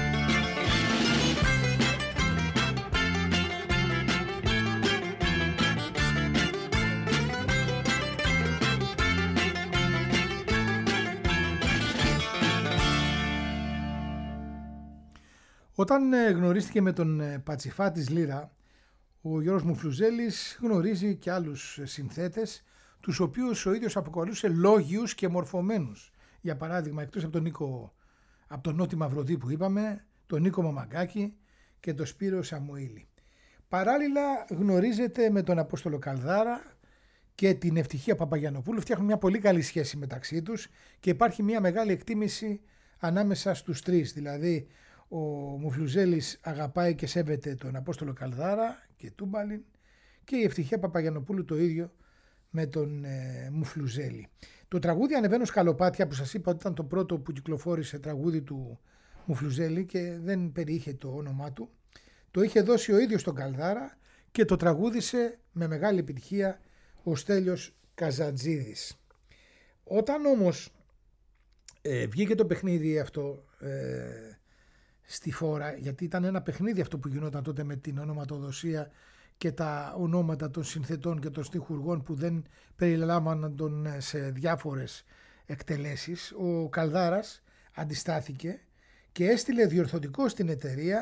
Όταν γνωρίστηκε με τον Πατσιφά της Λύρα, ο Γιώργος Μουφλουζέλης γνωρίζει και άλλους συνθέτες, τους οποίους ο ίδιος αποκαλούσε λόγιους και μορφωμένους. Για παράδειγμα, εκτός από τον Νίκο, από τον Νότι Μαυροδί που είπαμε, τον Νίκο Μαμαγκάκη και τον Σπύρο Σαμοήλη. Παράλληλα γνωρίζεται με τον Απόστολο Καλδάρα και την Ευτυχία Παπαγιαννοπούλου, φτιάχνουν μια πολύ καλή σχέση μεταξύ τους και υπάρχει μια μεγάλη εκτίμηση ανάμεσα στους τρεις, δηλαδή ο Μουφλουζέλης αγαπάει και σέβεται τον Απόστολο Καλδάρα και Τούμπαλιν, και η Ευτυχία Παπαγιαννοπούλου το ίδιο με τον ε, Μουφλουζέλη. Το τραγούδι «Ανεβαίνω σκαλοπάτια», που σας είπα ότι ήταν το πρώτο που κυκλοφόρησε τραγούδι του Μουφλουζέλη και δεν περιείχε το όνομά του, το είχε δώσει ο ίδιος τον Καλδάρα και το τραγούδισε με μεγάλη επιτυχία ο Στέλιος Καζαντζίδης. Όταν όμως ε, βγήκε το παιχνίδι αυτό ε, στη φόρα, γιατί ήταν ένα παιχνίδι αυτό που γινόταν τότε με την ονοματοδοσία και τα ονόματα των συνθετών και των στιχουργών που δεν περιλάμβαναν σε διάφορες εκτελέσεις, ο Καλδάρας αντιστάθηκε και έστειλε διορθωτικό στην εταιρεία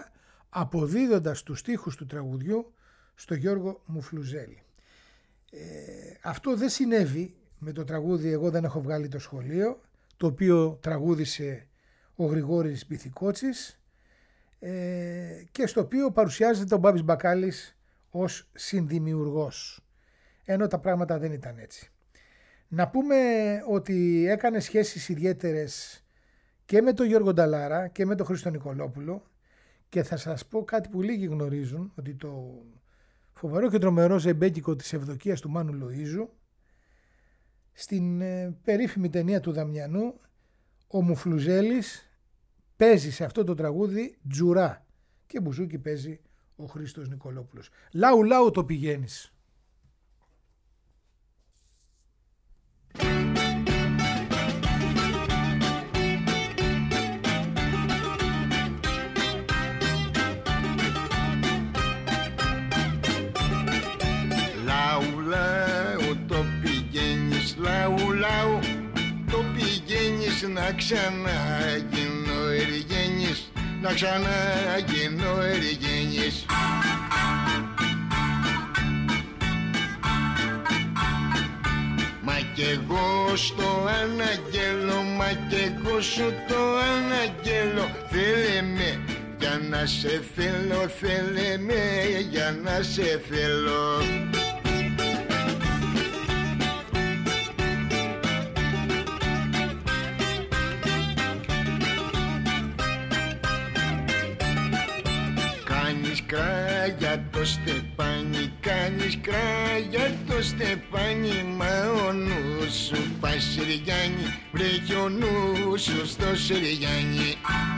αποδίδοντας τους στίχους του τραγουδιού στο Γιώργο Μουφλουζέλη. Ε, αυτό δεν συνέβη με το τραγούδι «Εγώ δεν έχω βγάλει το σχολείο», το οποίο τραγούδισε ο Γρηγόρης Μπιθικότσης ε, και στο οποίο παρουσιάζεται ο Μπάμπης Μπακάλης ως συνδημιουργός, ενώ τα πράγματα δεν ήταν έτσι. Να πούμε ότι έκανε σχέσεις ιδιαίτερες και με τον Γιώργο Νταλάρα και με τον Χρήστο Νικολόπουλο, και θα σας πω κάτι που λίγοι γνωρίζουν, ότι το φοβερό και τρομερό ζεμπέκικο της Ευδοκίας του Μάνου Λοΐζου, στην ε, περίφημη ταινία του Δαμιανού, ο Μουφλουζέλης παίζει σε αυτό το τραγούδι τζουρά και μπουζούκι παίζει ο Χρήστος Νικολόπουλος. Λάου λάου το πηγαίνεις. Λάου λάου το πηγαίνεις, λάου λάου το πηγαίνεις, να ξαναγίνω ερηγένης, να ξαναγίνω ερηγένης. Μα κι εγώ στο αναγγέλω, μα κι εγώ σου το αναγγέλω, θέλε με για να σε θέλω, θέλε με για να σε θέλω. Κάνεις κράγια το στεπάνι, κάνεις κράγια το στεπάνι, μα ο νους σου πάει Συριάννη, βρέχει ο νους σου στο Συριάννη.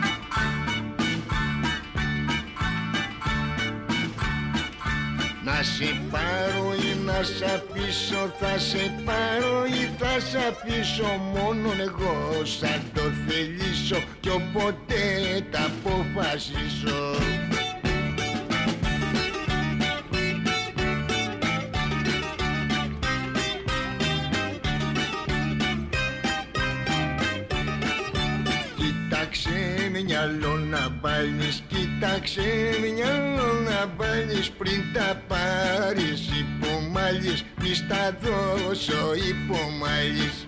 Να σε πάρω ή να σ' αφήσω, θα σε πάρω ή θα σ' αφήσω, μόνον εγώ σαν το θελήσω κι όποτε τα αποφασίσω. Κοίταξε μυαλό να βάλεις, κοίταξε μυαλό να βάλεις, πριν τα πάρεις υπομάλεις, μη στα δώσω υπομάλεις.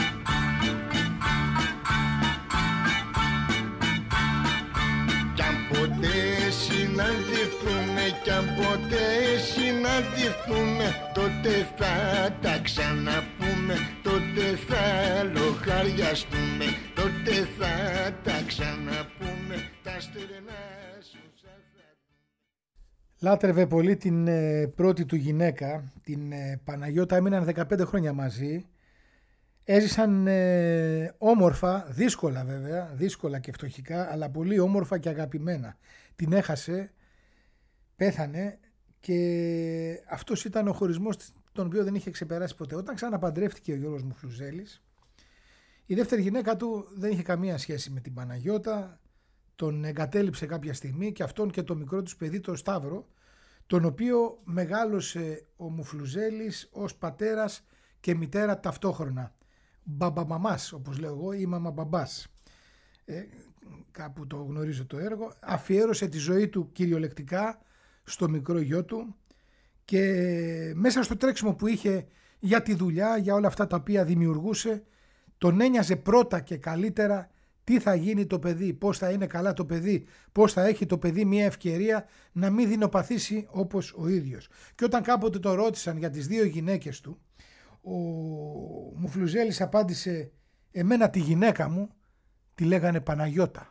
Κι αν ποτέ συναντηθούμε, κι αν ποτέ συναντηθούμε, τότε θα τα ξαναπούμε, τότε θα λοχαριαστούμε, τότε θα τα ξαναπούμε, τα στερενά σου θα... Λάτρευε πολύ την ε, πρώτη του γυναίκα, την ε, Παναγιώτα, έμειναν δεκαπέντε χρόνια μαζί. Έζησαν ε, όμορφα, δύσκολα βέβαια, δύσκολα και φτωχικά, αλλά πολύ όμορφα και αγαπημένα. Την έχασε, πέθανε και αυτός ήταν ο χωρισμός τον οποίο δεν είχε ξεπεράσει ποτέ. Όταν ξαναπαντρεύτηκε ο Γιώργος Μουφλουζέλης, η δεύτερη γυναίκα του δεν είχε καμία σχέση με την Παναγιώτα, τον εγκατέλειψε κάποια στιγμή και αυτόν και το μικρό τους παιδί, τον Σταύρο, τον οποίο μεγάλωσε ο Μουφλουζέλης ως πατέρας και μητέρα ταυτόχρονα. Μπαμπαμαμάς, όπως λέω εγώ, ή μαμαμπαμπάς. Ε, κάπου το γνωρίζω το έργο. Αφιέρωσε τη ζωή του κυριολεκτικά στο μικρό γιο του και μέσα στο τρέξιμο που είχε για τη δουλειά, για όλα αυτά τα οποία δημιουργούσε, τον ένοιαζε πρώτα και καλύτερα τι θα γίνει το παιδί, πώς θα είναι καλά το παιδί, πώς θα έχει το παιδί μια ευκαιρία να μην δεινοπαθήσει όπως ο ίδιος. Και όταν κάποτε το ρώτησαν για τις δύο γυναίκες του, ο Μουφλουζέλης απάντησε, εμένα τη γυναίκα μου τη λέγανε Παναγιώτα.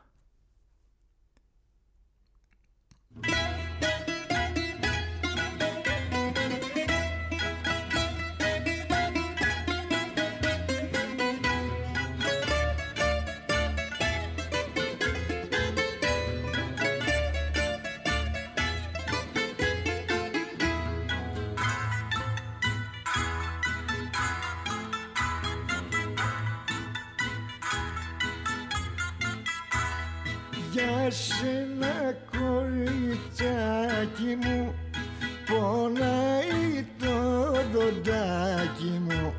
Για σένα κοριτσάκι μου πονάει το δοντάκι μου.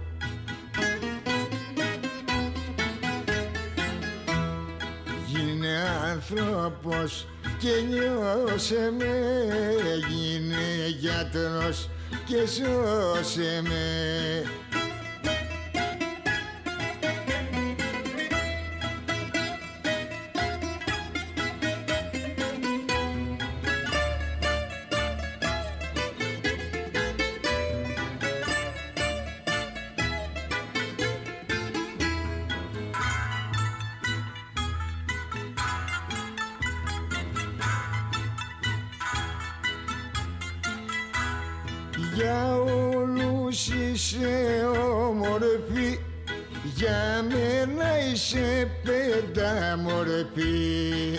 Γίνε άνθρωπος και νιώσε με, γίνε γιατρός και σώσε με. Για όλους είσαι όμορφη, για μένα είσαι πεντάμορφη.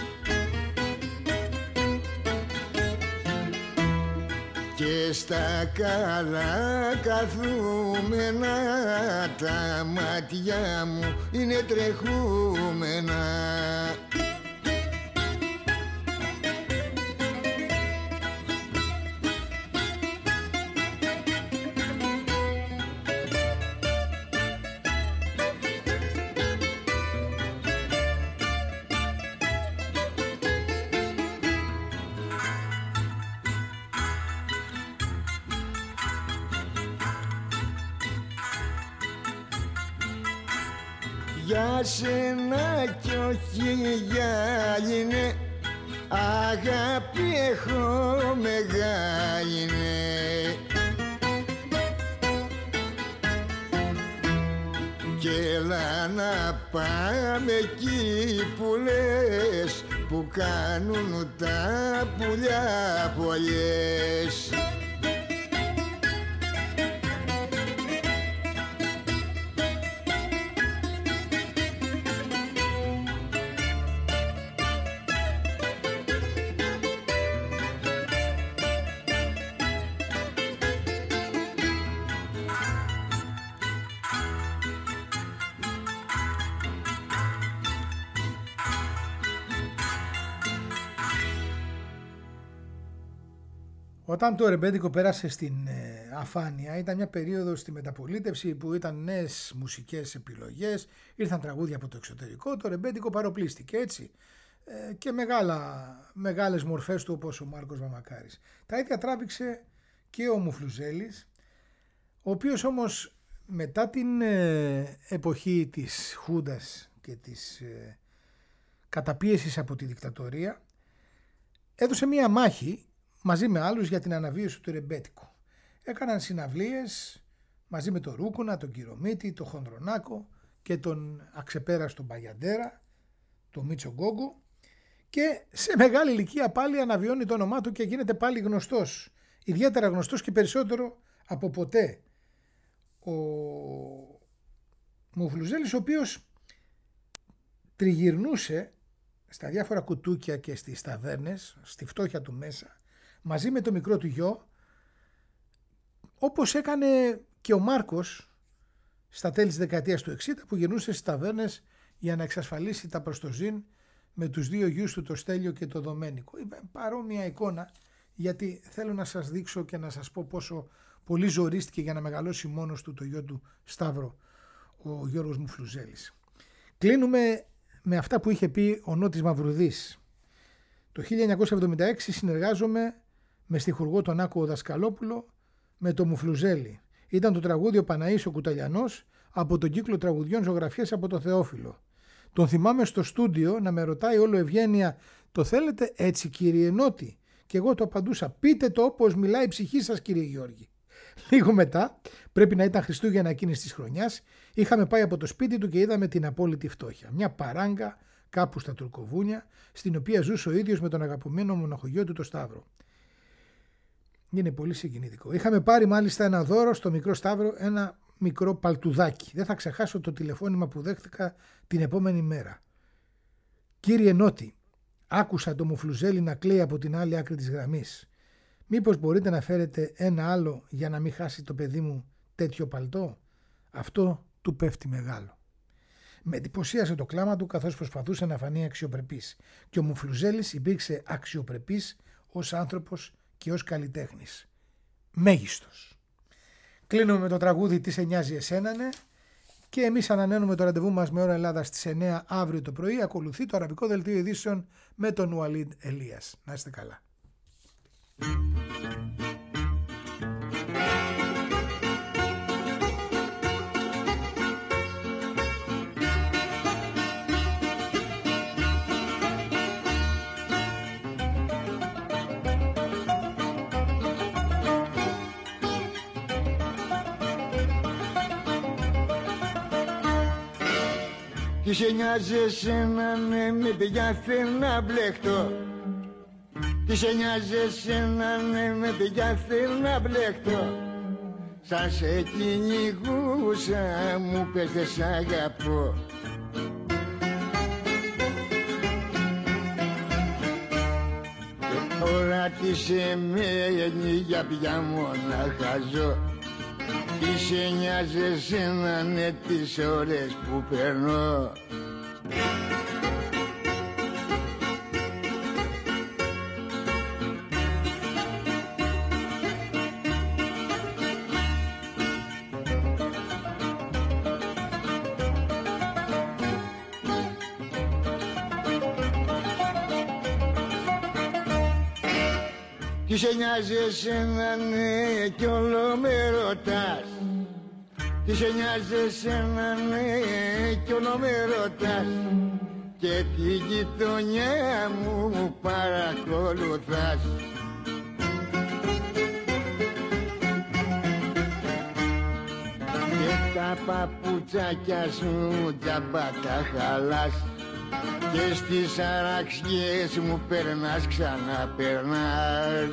Και στα καλά καθούμενα τα μάτια μου είναι τρεχούμενα. Για σένα κι όχι για είναι, αγάπη έχω μεγάλη. Κι έλα να πάμε εκεί που λες, που κάνουν τα πουλιά πολλές. Όταν το ρεμπέτικο πέρασε στην ε, αφάνεια, ήταν μια περίοδος στη μεταπολίτευση που ήταν νέες μουσικές επιλογές, ήρθαν τραγούδια από το εξωτερικό, το ρεμπέτικο παροπλίστηκε έτσι ε, και μεγάλα, μεγάλες μορφές του όπως ο Μάρκος Βαμακάρης. Τα ίδια τράβηξε και ο Μουφλουζέλης, ο οποίος όμως μετά την ε, εποχή της Χούντας και της ε, καταπίεσης από τη δικτατορία έδωσε μια μάχη μαζί με άλλους για την αναβίωση του ρεμπέτικου. Έκαναν συναυλίες μαζί με τον Ρούκουνα, τον Κυρομίτη, τον Χονδρονάκο και τον αξεπέραστο Μπαγιαντέρα, τον Μίτσο Γκόγκο, και σε μεγάλη ηλικία πάλι αναβιώνει το όνομά του και γίνεται πάλι γνωστός. Ιδιαίτερα γνωστός και περισσότερο από ποτέ. Ο Μουφλουζέλης, ο οποίος τριγυρνούσε στα διάφορα κουτούκια και στις ταβέρνες, στη φτώχεια του μέσα, μαζί με το μικρό του γιο, όπως έκανε και ο Μάρκος στα τέλη της δεκαετίας του εξήντα, που γυρνούσε στις ταβέρνες για να εξασφαλίσει τα προστοζήν με τους δύο γιους του, το Στέλιο και το Δομένικο. Παρόμοια εικόνα, γιατί θέλω να σας δείξω και να σας πω πόσο πολύ ζορίστηκε για να μεγαλώσει μόνος του το γιο του Σταύρο ο Γιώργος Μουφλουζέλης. Κλείνουμε με αυτά που είχε πει ο Νότης Μαυρουδής. Το χίλια εννιακόσια εβδομήντα έξι συνεργάζομαι με στιχουργό τον Άκο Δασκαλόπουλο με το Μουφλουζέλη. Ήταν το τραγούδι ο Παναής ο Κουταλιανός από τον κύκλο τραγουδιών Ζωγραφιές από το Θεόφιλο. Τον θυμάμαι στο στούντιο να με ρωτάει όλο ευγένεια, το θέλετε έτσι κύριε Νότη? Και εγώ το απαντούσα, πείτε το όπως μιλάει η ψυχή σας κύριε Γιώργη. Λίγο μετά, πρέπει να ήταν Χριστούγεννα εκείνης της χρονιάς, είχαμε πάει από το σπίτι του και είδαμε την απόλυτη φτώχεια. Μια παράγκα κάπου στα Τουρκοβούνια, στην οποία ζούσε ο ίδιος με τον αγαπημένο μοναχογιό του το Σταύρο. Είναι πολύ συγκινητικό. Είχαμε πάρει μάλιστα ένα δώρο στο μικρό Σταύρο, ένα μικρό παλτουδάκι. Δεν θα ξεχάσω το τηλεφώνημα που δέχτηκα την επόμενη μέρα. Κύριε Νότη, άκουσα το Μουφλουζέλη να κλαίει από την άλλη άκρη της γραμμής. Μήπως μπορείτε να φέρετε ένα άλλο για να μην χάσει το παιδί μου τέτοιο παλτό? Αυτό του πέφτει μεγάλο. Με εντυπωσίασε το κλάμα του καθώς προσπαθούσε να φανεί αξιοπρεπής. Και ο Μουφλουζέλης υπήρξε αξιοπρεπής ως άνθρωπος και ως καλλιτέχνης. Μέγιστος. Κλείνουμε με το τραγούδι «Τι σε νοιάζει εσένανε» Και εμείς ανανέωνουμε το ραντεβού μας με ώρα Ελλάδα στις εννιά αύριο το πρωί. Ακολουθεί το αραβικό δελτίο ειδήσεων με τον Ουαλίντ Ελίας. Να είστε καλά. Τι σε νοιάζει εσένα ναι, με παιδιά θέλω να μπλεχτώ. Τι σε νοιάζει εσένα ναι, με παιδιά θέλω να μπλεχτώ. Σαν σε κυνηγούσα μου πες δεν σ' αγαπώ. Και τώρα τι σε μένει για πια μονάχα ζω. Τι σε νοιάζει εσένα ναι τις ώρες που περνώ. Τι σε νοιάζει εσένα ναι κι όλο με ρωτάς. Τι σε νοιάζει εσένα ναι κι όλο με ρωτάς. Και τη γειτονιά μου παρακολουθάς. Και τα παπουτσάκια σου τζαμπά τα χαλάς. Και στις αραξιές μου περνάς ξαναπερνάς.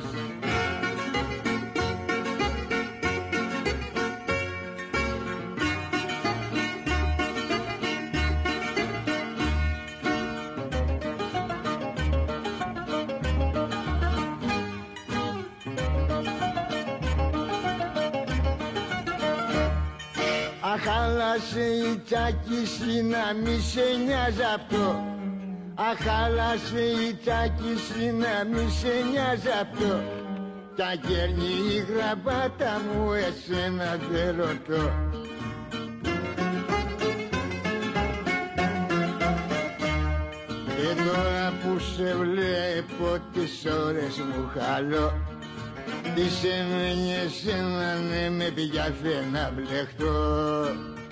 Αχάλασε η τσάκιση να μη σε νοιάζει αυτό. Αχάλασε η τσάκιση να μη σε νοιάζει αυτό. Κι αν κέρνει η γραβάτα μου εσένα δεν ρωτώ. Και τώρα που σε βλέπω τις ώρες μου χαλώ. Τι σε μένει εσένα ναι με πια θέλω να μπλεχτώ.